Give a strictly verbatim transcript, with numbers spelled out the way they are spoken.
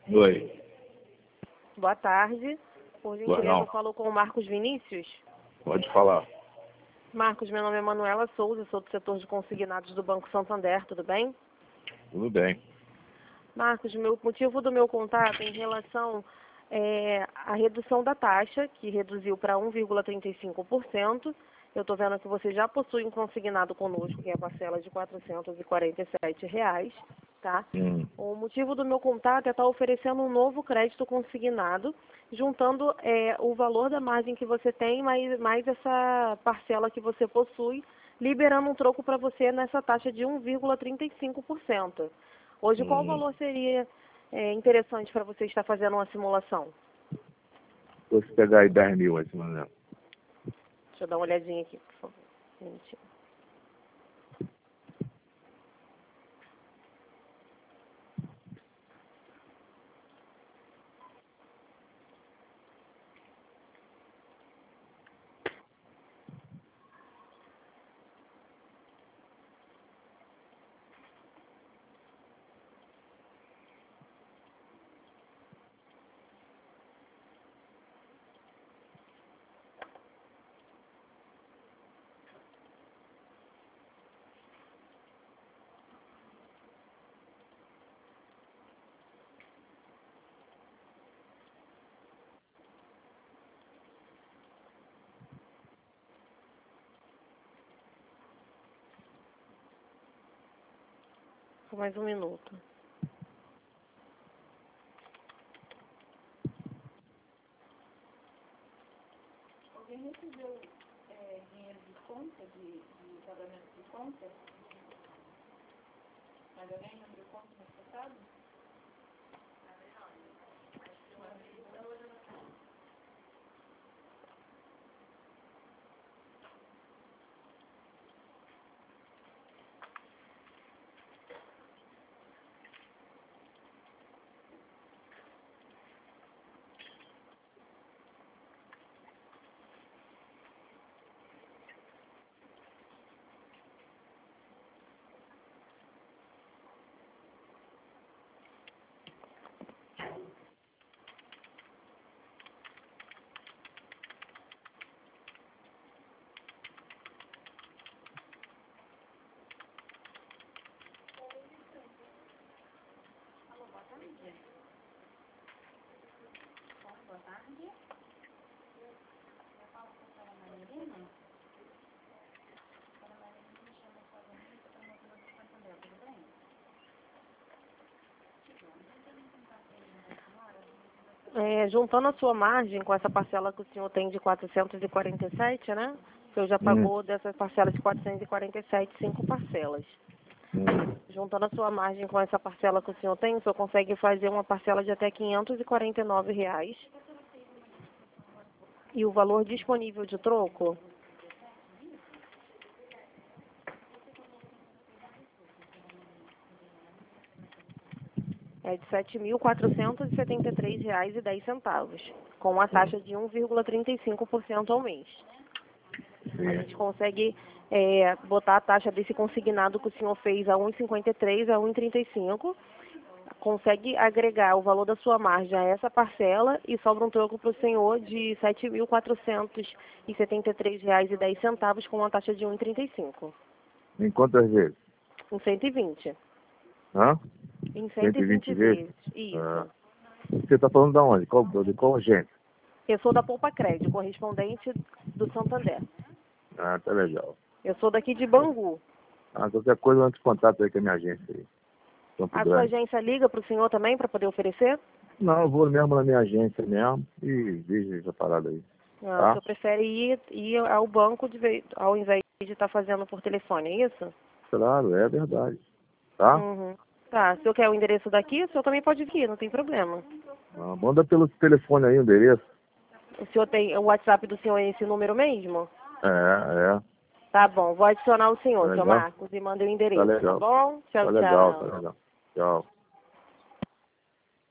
Oi. Boa tarde. Por Boa gentileza, não. eu falo com o Marcos Vinícius. Pode falar. Marcos, meu nome é Manuela Souza, sou do setor de consignados do Banco Santander, tudo bem? Tudo bem. Marcos, meu motivo do meu contato é em relação é, à redução da taxa, que reduziu para um vírgula trinta e cinco por cento. Eu estou vendo que você já possui um consignado conosco, que é a parcela de quatrocentos e quarenta e sete reais, tá? Hum. O motivo do meu contato é estar oferecendo um novo crédito consignado, juntando é, o valor da margem que você tem, mais, mais essa parcela que você possui, liberando um troco para você nessa taxa de um vírgula trinta e cinco por cento. Hoje, qual Hum. valor seria é, interessante para você estar fazendo uma simulação? Vou pegar aí dez mil, assim, Manuel. Deixa eu dar uma olhadinha aqui, por favor. Gente. Por mais um minuto. Alguém recebeu é, dinheiro de conta, de, de pagamento de conta? Mas alguém não abriu conta no passado? Alô, boa tarde. Bom, boa tarde. Eu falo com a senhora Marilena. A senhora Marilena me chama sozinha para promotora do Santander, tudo bem? Bom, eu tenho um contato aí da senhora. É, juntando a sua margem com essa parcela que o senhor tem de quatrocentos e quarenta e sete, né? O senhor já Hum. pagou dessa parcela de quatrocentos e quarenta e sete, cinco parcelas. Hum. Juntando a sua margem com essa parcela que o senhor tem, o senhor consegue fazer uma parcela de até quinhentos e quarenta e nove reais. E o valor disponível de troco é de sete mil quatrocentos e setenta e três reais e dez centavos, com uma taxa de um vírgula trinta e cinco por cento ao mês. A Sim. gente consegue é, botar a taxa desse consignado que o senhor fez a um vírgula cinquenta e três, a um vírgula trinta e cinco, consegue agregar o valor da sua margem a essa parcela e sobra um troco para o senhor de sete mil quatrocentos e setenta e três reais e dez centavos com uma taxa de um vírgula trinta e cinco. Em quantas vezes? Em cento e vinte. Hã? Em cento cento e e vinte vinte vezes? vezes. Isso. Ah. Você está falando de onde? Qual, de qual agente? Eu sou da Poupa Crédito, correspondente do Santander. Ah, tá legal. Eu sou daqui de Bangu. Ah, qualquer coisa, eu entro em contato aí com a minha agência aí. Campo A sua Grande. agência liga para o senhor também para poder oferecer? Não, eu vou mesmo na minha agência mesmo e vejo essa parada aí. Ah, o Tá? senhor prefere ir, ir ao banco de vez, ao invés de estar fazendo por telefone, é isso? Claro, é verdade. Tá? Uhum. Tá, se o senhor quer o endereço daqui, o senhor também pode vir, não tem problema. Ah, manda pelo telefone aí o endereço. O senhor tem, o WhatsApp do senhor é esse número mesmo? É, é. Tá bom, vou adicionar o Tá senhor, seu legal? Marcos, e manda o Tá endereço, tá legal. bom? Tá Tchau, legal, tá tchau. legal. Tchau.